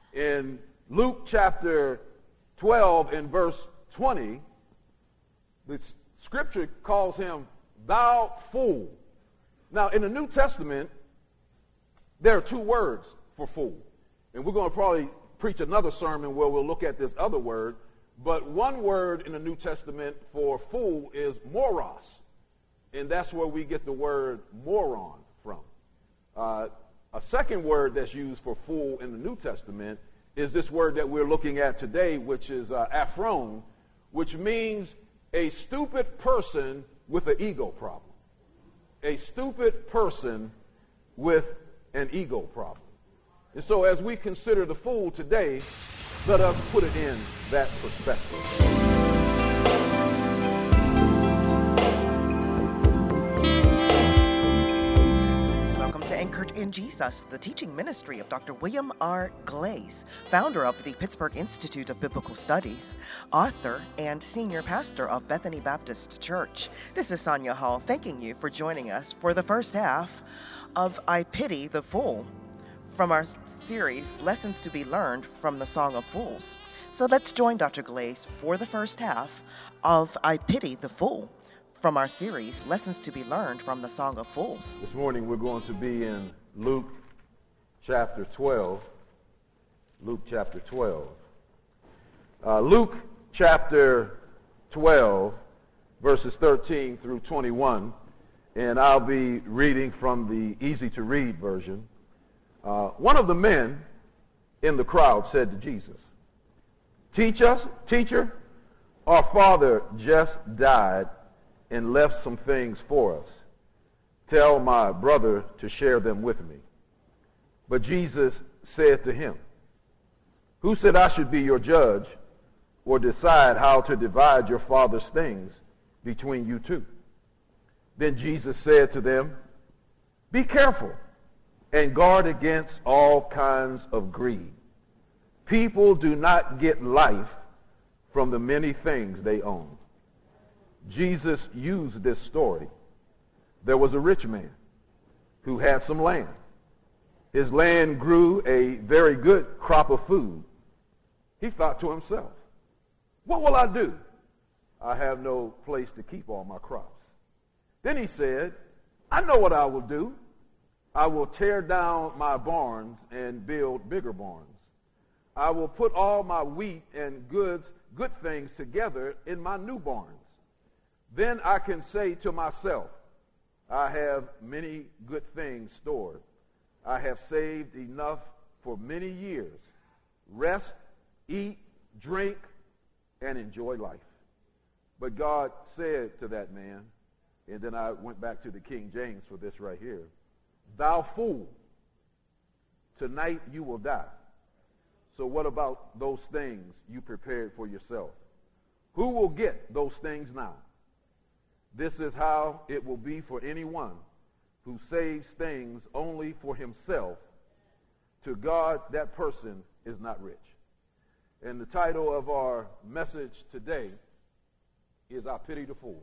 In Luke chapter 12 and verse 20, the scripture calls him, "Thou fool." Now, in the New Testament, there are two words for fool. And we're going to probably preach another sermon where we'll look at this other word. But one word in the New Testament for fool is moros. And that's where we get the word moron from. A second word that's used for fool in the New Testament is this word that we're looking at today, which is aphron, which means a stupid person with an ego problem. A stupid person with an ego problem. And so as we consider the fool today, let us put it in that perspective. Anchored in Jesus, the teaching ministry of Dr. William R. Glaze, founder of the Pittsburgh Institute of Biblical Studies, author and senior pastor of Bethany Baptist Church. This is Sonia Hall thanking you for joining us for the first half of I Pity the Fool from our series, Lessons to be Learned from the Song of Fools. So let's join Dr. Glaze for the first half of I Pity the Fool from our series, Lessons to be Learned from the Song of Fools. This morning we're going to be in Luke chapter 12. Luke chapter 12. Luke chapter 12, verses 13 through 21, and I'll be reading from the easy-to-read version. One of the men in the crowd said to Jesus, Teacher, our father just died and left some things for us. Tell my brother to share them with me. But Jesus said to him, Who said I should be your judge or decide how to divide your father's things between you two? Then Jesus said to them, Be careful and guard against all kinds of greed. People do not get life from the many things they own. Jesus used this story. There was a rich man who had some land. His land grew a very good crop of food. He thought to himself, What will I do? I have no place to keep all my crops. Then he said, I know what I will do. I will tear down my barns and build bigger barns. I will put all my wheat and good things together in my new barns. Then I can say to myself, I have many good things stored. I have saved enough for many years. Rest, eat, drink, and enjoy life. But God said to that man, and then I went back to the King James for this right here, Thou fool, tonight you will die. So what about those things you prepared for yourself? Who will get those things now? This is how it will be for anyone who saves things only for himself. To God, that person is not rich. And the title of our message today is I Pity the Fool.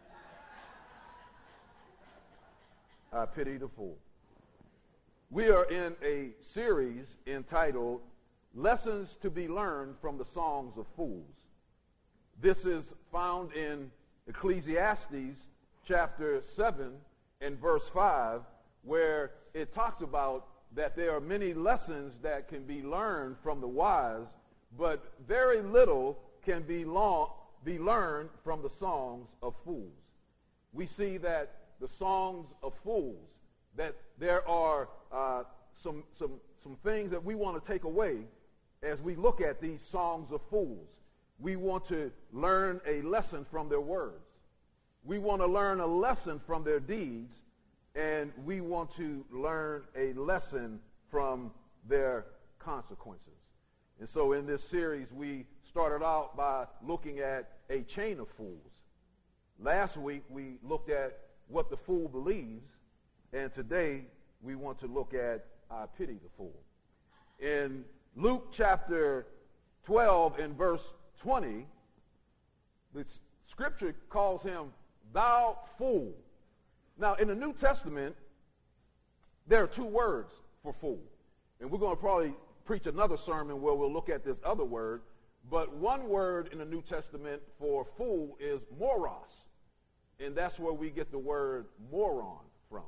I Pity the Fool. We are in a series entitled Lessons to be Learned from the Songs of Fools. This is found in Ecclesiastes chapter 7 and verse 5, where it talks about that there are many lessons that can be learned from the wise, but very little can be learned from the songs of fools. We see that the songs of fools, that there are some things that we want to take away as we look at these songs of fools. We want to learn a lesson from their words. We want to learn a lesson from their deeds, and we want to learn a lesson from their consequences. And so in this series, we started out by looking at a chain of fools. Last week, we looked at what the fool believes, and today we want to look at I Pity the Fool. In Luke chapter 12 and verse 20, the scripture calls him, Thou fool. Now, in the New Testament, there are two words for fool. And we're going to probably preach another sermon where we'll look at this other word. But one word in the New Testament for fool is moros. And that's where we get the word moron from.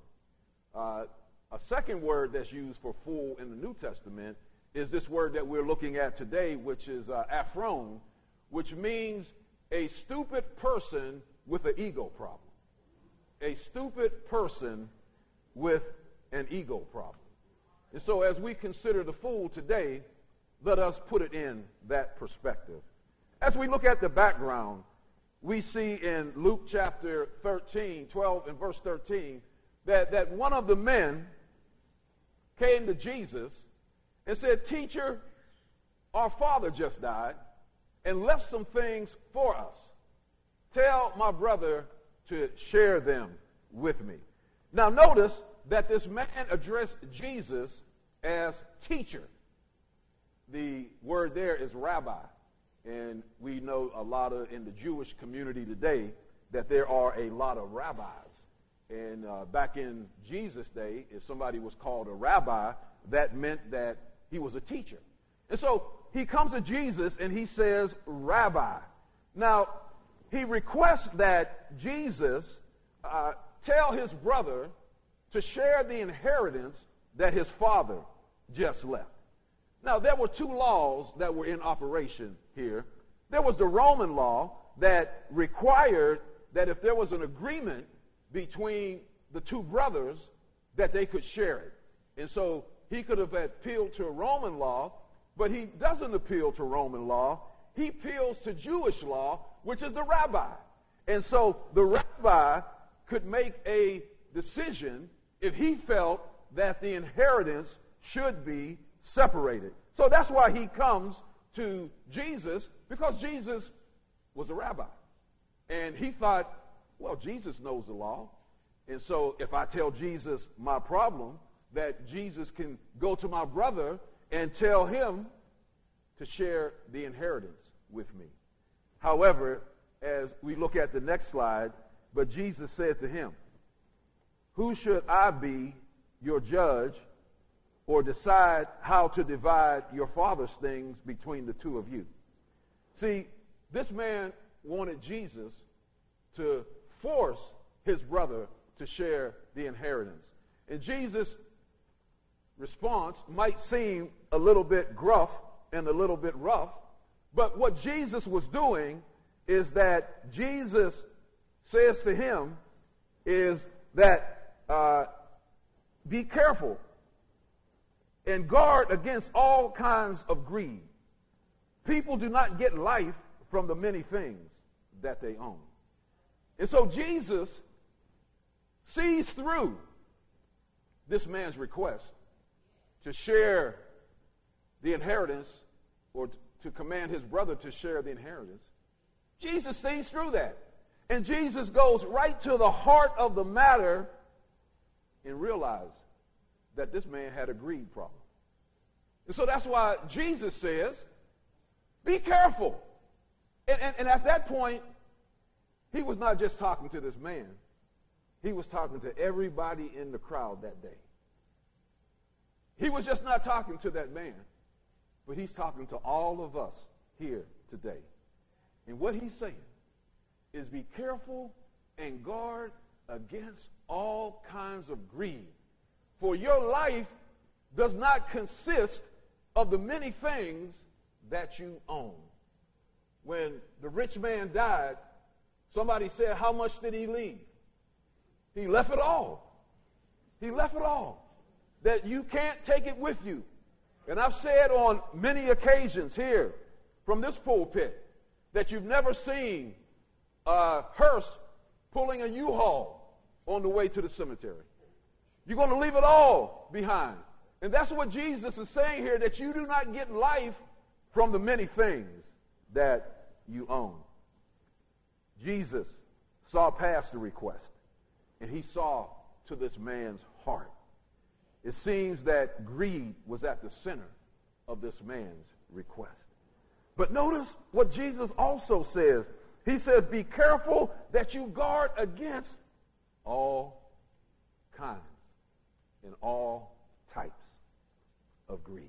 A second word that's used for fool in the New Testament is this word that we're looking at today, which is aphron, which means a stupid person with an ego problem. A stupid person with an ego problem. And so as we consider the fool today, let us put it in that perspective. As we look at the background, we see in Luke chapter 13, 12 and verse 13, that one of the men came to Jesus and said, "Teacher, our father just died and left some things for us. Tell my brother to share them with me." Now notice that this man addressed Jesus as teacher. The word there is rabbi. And we know a lot in the Jewish community today that there are a lot of rabbis. And back in Jesus' day, if somebody was called a rabbi, that meant that he was a teacher. And so he comes to Jesus and he says, "Rabbi." Now, he requests that Jesus tell his brother to share the inheritance that his father just left. Now, there were two laws that were in operation here. There was the Roman law that required that if there was an agreement between the two brothers, that they could share it. And so he could have appealed to Roman law, but he doesn't appeal to Roman law. He appeals to Jewish law, which is the rabbi. And so the rabbi could make a decision if he felt that the inheritance should be separated. So that's why he comes to Jesus, because Jesus was a rabbi. And he thought, well, Jesus knows the law. And so if I tell Jesus my problem, that Jesus can go to my brother and tell him to share the inheritance with me. However, as we look at the next slide, but Jesus said to him, "Who should I be your judge or decide how to divide your father's things between the two of you?" See, this man wanted Jesus to force his brother to share the inheritance. And Jesus' response might seem a little bit gruff and a little bit rough, but what Jesus was doing is that Jesus says to him is that be careful and guard against all kinds of greed. People do not get life from the many things that they own. And so Jesus sees through this man's request to share the inheritance, or to command his brother to share the inheritance. Jesus sees through that. And Jesus goes right to the heart of the matter and realizes that this man had a greed problem. And so that's why Jesus says, be careful. And at that point, he was not just talking to this man. He was talking to everybody in the crowd that day. He was just not talking to that man, but he's talking to all of us here today. And what he's saying is be careful and guard against all kinds of greed. For your life does not consist of the many things that you own. When the rich man died, somebody said, how much did he leave? He left it all. He left it all. That you can't take it with you. And I've said on many occasions here from this pulpit that you've never seen a hearse pulling a U-Haul on the way to the cemetery. You're going to leave it all behind. And that's what Jesus is saying here, that you do not get life from the many things that you own. Jesus saw past the request, and he saw to this man's heart. It seems that greed was at the center of this man's request. But notice what Jesus also says. He says, be careful that you guard against all kinds and all types of greed.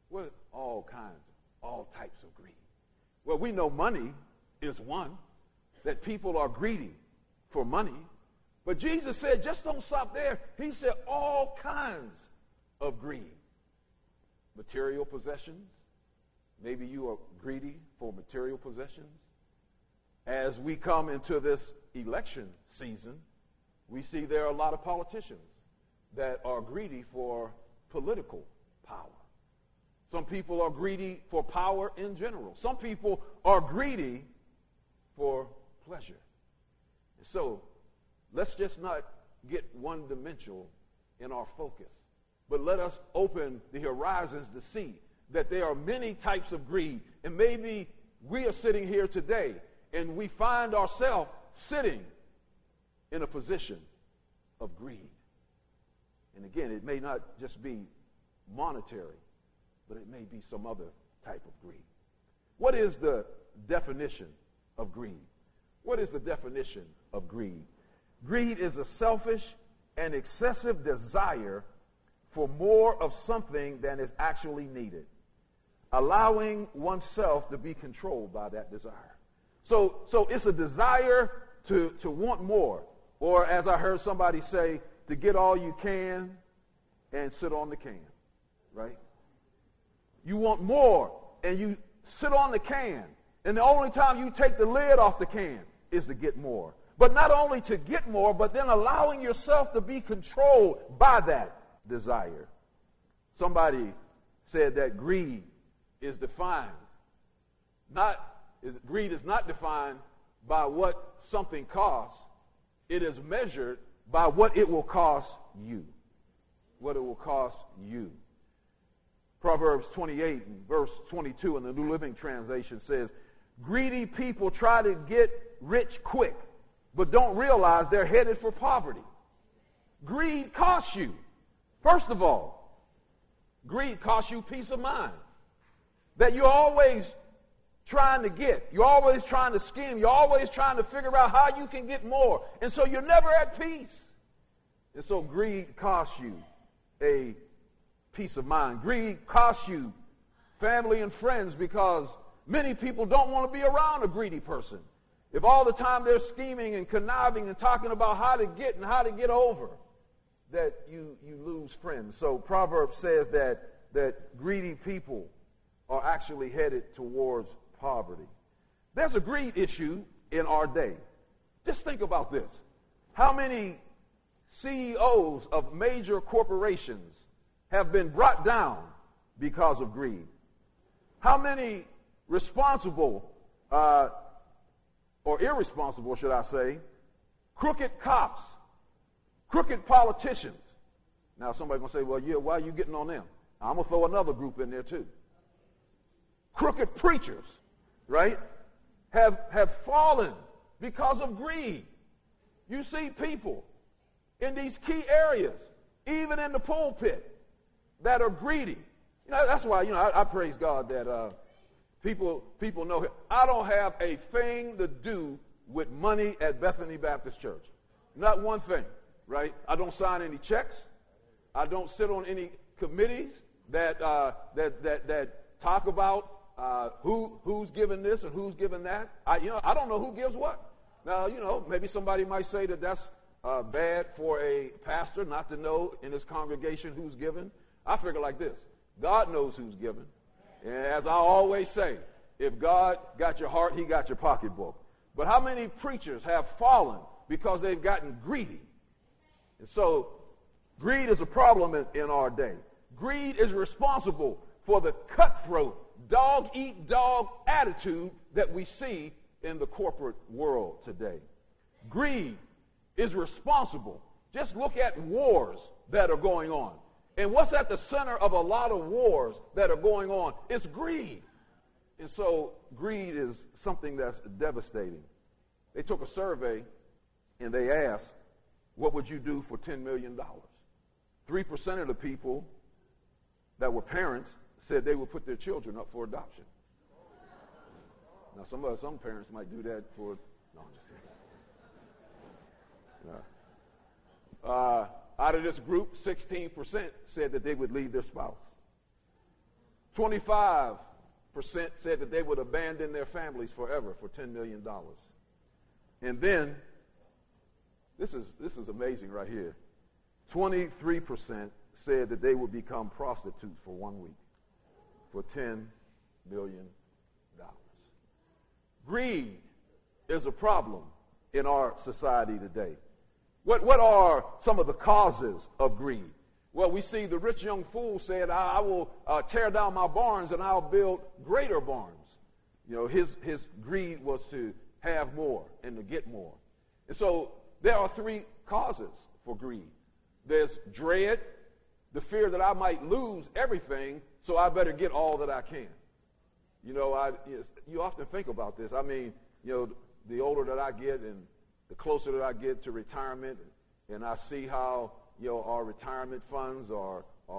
Well, all kinds, all types of greed. Well, we know money is one, that people are greedy for money. But Jesus said, just don't stop there. He said all kinds of greed. Material possessions. Maybe you are greedy for material possessions. As we come into this election season, we see there are a lot of politicians that are greedy for political power. Some people are greedy for power in general. Some people are greedy for pleasure. And so let's just not get one-dimensional in our focus, but let us open the horizons to see that there are many types of greed. And maybe we are sitting here today and we find ourselves sitting in a position of greed. And again, it may not just be monetary, but it may be some other type of greed. What is the definition of greed? What is the definition of greed? Greed is a selfish and excessive desire for more of something than is actually needed, allowing oneself to be controlled by that desire. So it's a desire to want more, or as I heard somebody say, to get all you can and sit on the can, right? You want more, and you sit on the can, and the only time you take the lid off the can is to get more. But not only to get more, but then allowing yourself to be controlled by that desire. Somebody said that greed is defined. Greed is not defined by what something costs. It is measured by what it will cost you. What it will cost you. Proverbs 28 and verse 22 in the New Living Translation says, greedy people try to get rich quick, but don't realize they're headed for poverty. Greed costs you. First of all, greed costs you peace of mind. That you're always trying to get. You're always trying to scheme. You're always trying to figure out how you can get more. And so you're never at peace. And so greed costs you a peace of mind. Greed costs you family and friends, because many people don't want to be around a greedy person. If all the time they're scheming and conniving and talking about how to get and how to get over, that you lose friends. So Proverbs says that greedy people are actually headed towards poverty. There's a greed issue in our day. Just think about this. How many CEOs of major corporations have been brought down because of greed? How many responsible, or irresponsible, should I say, crooked cops, crooked politicians? Now somebody's going to say, well, yeah, why are you getting on them? I'm going to throw another group in there too. Crooked preachers, right, have fallen because of greed. You see people in these key areas, even in the pulpit, that are greedy. You know, that's why, I praise God that people know him. I don't have a thing to do with money at Bethany Baptist Church. Not one thing, right? I don't sign any checks. I don't sit on any committees that talk about who's giving this and who's giving that. I don't know who gives what. Now, maybe somebody might say that that's bad for a pastor not to know in his congregation who's giving. I figure like this: God knows who's giving. And as I always say, if God got your heart, he got your pocketbook. But how many preachers have fallen because they've gotten greedy? And so greed is a problem in our day. Greed is responsible for the cutthroat, dog-eat-dog attitude that we see in the corporate world today. Greed is responsible. Just look at wars that are going on. And what's at the center of a lot of wars that are going on? It's greed. And so greed is something that's devastating. They took a survey and they asked, what would you do for $10 million? 3% of the people that were parents said they would put their children up for adoption. Now, some parents might do that for, no, I'm just kidding. Out of this group, 16% said that they would leave their spouse. 25% said that they would abandon their families forever for $10 million. And then, this is amazing right here, 23% said that they would become prostitutes for 1 week for $10 million. Greed is a problem in our society today. What are some of the causes of greed? Well, we see the rich young fool said, I will tear down my barns and I'll build greater barns. You know, his greed was to have more and to get more. And so there are 3 causes for greed. There's dread, the fear that I might lose everything, so I better get all that I can. You know, you often think about this. I mean, you know, the older that I get and the closer that I get to retirement, and I see how, you know, our retirement funds are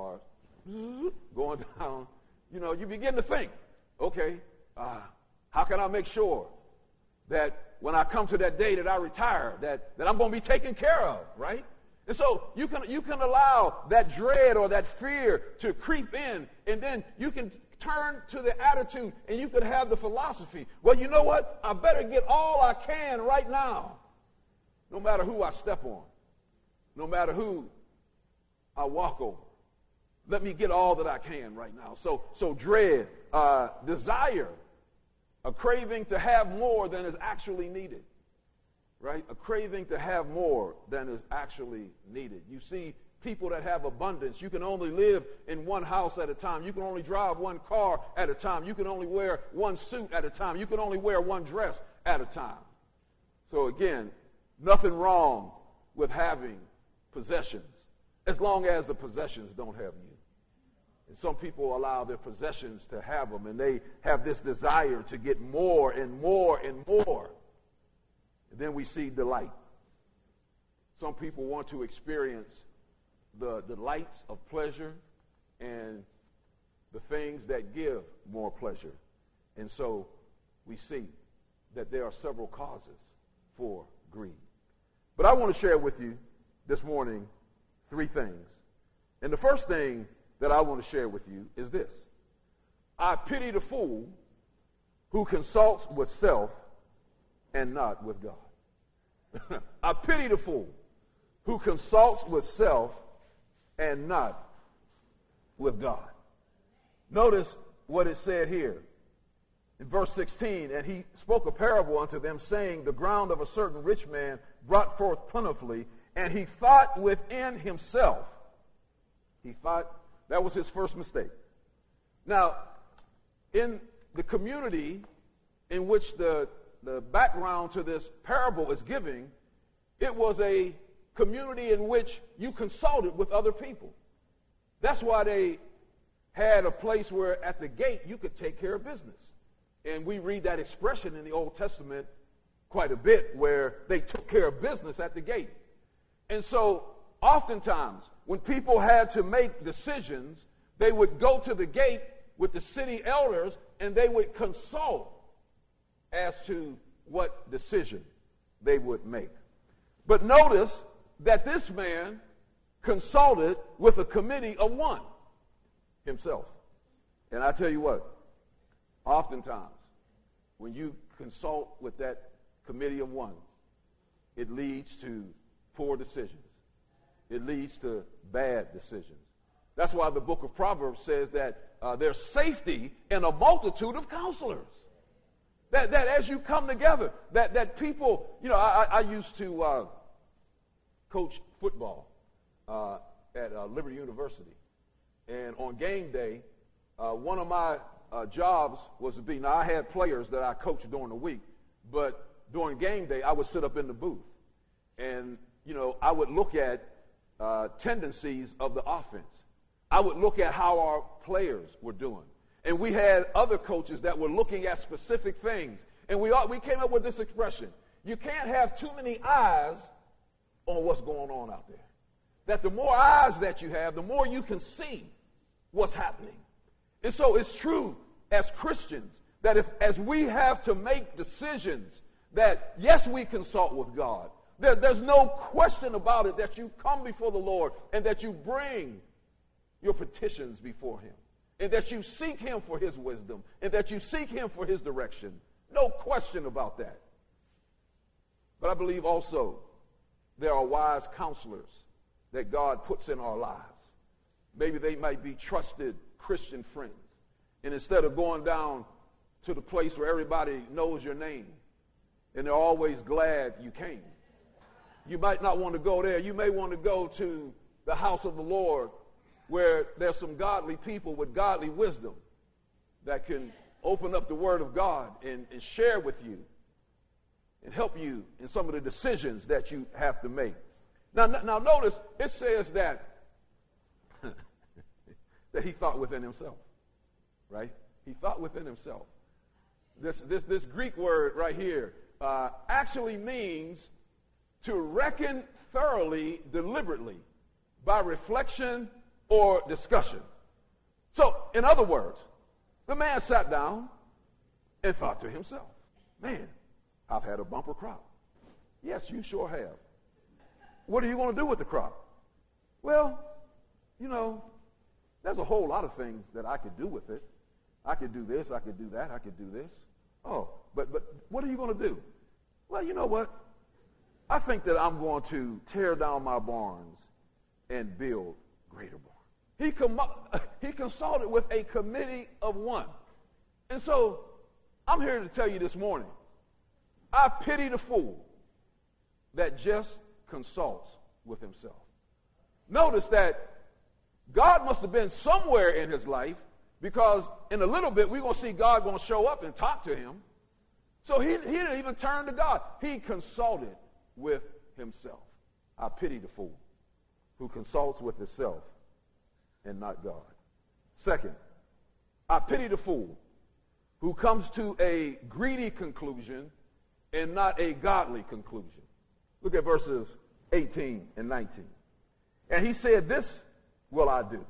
going down, you know, you begin to think, okay, how can I make sure that when I come to that day that I retire, that I'm going to be taken care of, right? And so you can allow that dread or that fear to creep in, and then you can turn to the attitude and you could have the philosophy, well, you know what? I better get all I can right now, no matter who I step on, no matter who I walk over. Let me get all that I can right now. So dread, desire, a craving to have more than is actually needed, right? A craving to have more than is actually needed. You see people that have abundance. You can only live in one house at a time. You can only drive one car at a time. You can only wear one suit at a time. You can only wear one dress at a time. So again, nothing wrong with having possessions as long as the possessions don't have you. And some people allow their possessions to have them, and they have this desire to get more and more and more. And then we see delight. Some people want to experience the delights of pleasure and the things that give more pleasure. And so we see that there are several causes for greed. But I want to share with you this morning 3 things. And the first thing that I want to share with you is this. I pity the fool who consults with self and not with God. I pity the fool who consults with self and not with God. Notice what it said here in verse 16. And he spoke a parable unto them, saying, the ground of a certain rich man brought forth plentifully, and he thought within himself. He thought, that was his first mistake. Now, in the community in which the background to this parable is giving, it was a community in which you consulted with other people. That's why they had a place where at the gate you could take care of business. And we read that expression in the Old Testament quite a bit, where they took care of business at the gate. And so oftentimes when people had to make decisions, they would go to the gate with the city elders and they would consult as to what decision they would make. But notice that this man consulted with a committee of one, himself. And I tell you what, oftentimes when you consult with that committee of one, it leads to poor decisions. It leads to bad decisions. That's why the book of Proverbs says that there's safety in a multitude of counselors. That as you come together, that people, you know, I used to coach football at Liberty University. And on game day, one of my jobs was to be, now I had players that I coached during the week, but during game day, I would sit up in the booth. And, you know, I would look at tendencies of the offense. I would look at how our players were doing. And we had other coaches that were looking at specific things. And we came up with this expression: you can't have too many eyes on what's going on out there. That the more eyes that you have, the more you can see what's happening. And so it's true as Christians that as we have to make decisions, that yes, we consult with God. There's no question about it that you come before the Lord and that you bring your petitions before him. and that you seek him for his wisdom, and that you seek him for his direction. No question about that. But I believe also there are wise counselors that God puts in our lives. Maybe they might be trusted Christian friends. And instead of going down to the place where everybody knows your name and they're always glad you came, you might not want to go there. You may want to go to the house of the Lord where there's some godly people with godly wisdom that can open up the Word of God and share with you and help you in some of the decisions that you have to make. Now notice it says that that he thought within himself, right? He thought within himself. This Greek word right here actually means to reckon thoroughly, deliberately, by reflection or discussion. So, in other words, the man sat down and thought to himself, man, I've had a bumper crop. Yes, you sure have. What are you going to do with the crop? Well, there's a whole lot of things that I could do with it. I could do this, I could do that, I could do this. Oh, but what are you going to do? Well, you know what? I think that I'm going to tear down my barns and build greater barns. He consulted with a committee of one. And so I'm here to tell you this morning, I pity the fool that just consults with himself. Notice that God must have been somewhere in his life, because in a little bit we're going to see God going to show up and talk to him. So he didn't even turn to God. He consulted with himself. I pity the fool who consults with himself and not God. Second, I pity the fool who comes to a greedy conclusion and not a godly conclusion. Look at verses 18 and 19. And he said, this will I do.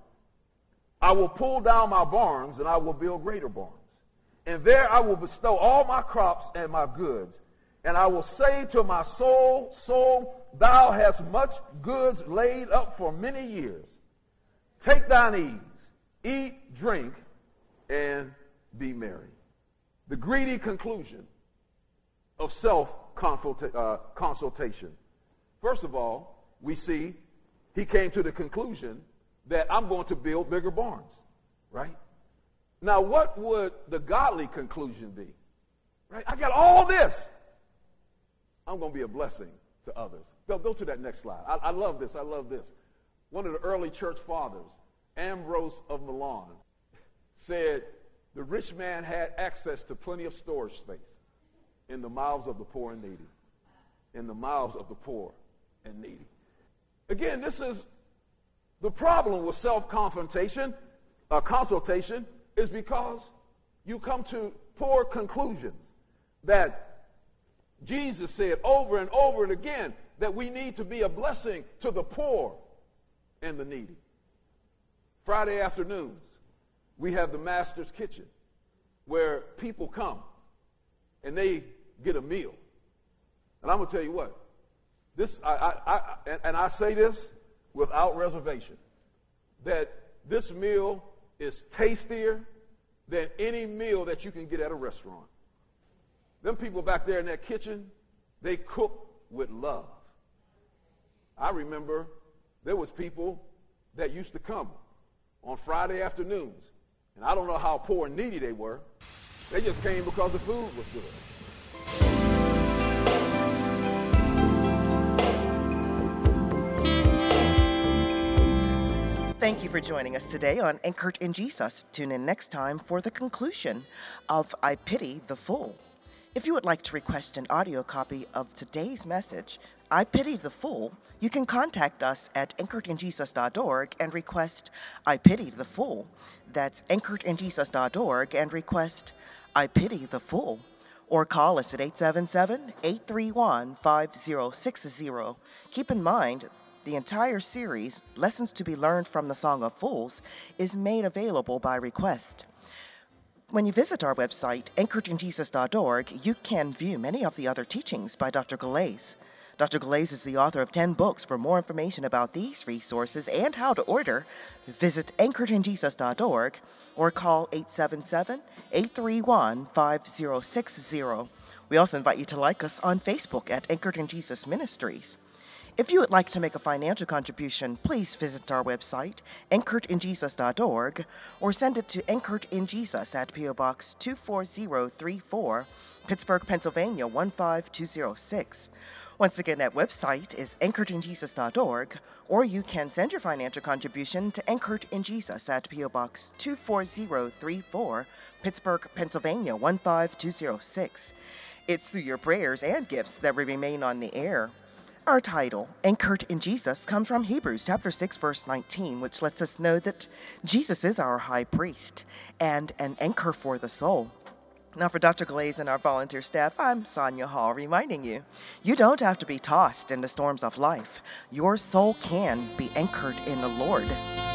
I will pull down my barns and I will build greater barns. And there I will bestow all my crops and my goods. And I will say to my soul, soul, thou hast much goods laid up for many years. Take thine ease, eat, drink, and be merry. The greedy conclusion of self-consultation. First of all, we see he came to the conclusion that I'm going to build bigger barns, right? Now, what would the godly conclusion be? Right? I got all this. I'm going to be a blessing to others. Go to that next slide. I love this. I love this. One of the early church fathers, Ambrose of Milan, said the rich man had access to plenty of storage space in the mouths of the poor and needy. In the mouths of the poor and needy. Again, this is the problem with consultation is because you come to poor conclusions. That Jesus said over and over and again that we need to be a blessing to the poor and the needy. Friday afternoons, we have the Master's Kitchen where people come and they get a meal. And I'm going to tell you what, I say this without reservation, that this meal is tastier than any meal that you can get at a restaurant. Them people back there in that kitchen, they cook with love. I remember there was people that used to come on Friday afternoons, and I don't know how poor and needy they were. They just came because the food was good. Thank you for joining us today on Anchored in Jesus. Tune in next time for the conclusion of I Pity the Fool. If you would like to request an audio copy of today's message, I Pity the Fool, you can contact us at anchoredinjesus.org and request I Pity the Fool. That's anchoredinjesus.org and request I Pity the Fool. Or call us at 877-831-5060. Keep in mind, the entire series, Lessons to be Learned from the Song of Fools, is made available by request. When you visit our website, anchoredinjesus.org, you can view many of the other teachings by Dr. Galais. Dr. Glaze is the author of 10 books. For more information about these resources and how to order, visit anchoredinjesus.org or call 877-831-5060. We also invite you to like us on Facebook at Anchored in Jesus Ministries. If you would like to make a financial contribution, please visit our website, anchoredinjesus.org, or send it to Anchored in Jesus at P.O. Box 24034, Pittsburgh, Pennsylvania 15206. Once again, that website is anchoredinjesus.org, or you can send your financial contribution to Anchored in Jesus at P.O. Box 24034, Pittsburgh, Pennsylvania 15206. It's through your prayers and gifts that we remain on the air. Our title, Anchored in Jesus, comes from Hebrews chapter 6, verse 19, which lets us know that Jesus is our high priest and an anchor for the soul. Now, for Dr. Glaze and our volunteer staff, I'm Sonia Hall, reminding you, you don't have to be tossed in the storms of life. Your soul can be anchored in the Lord.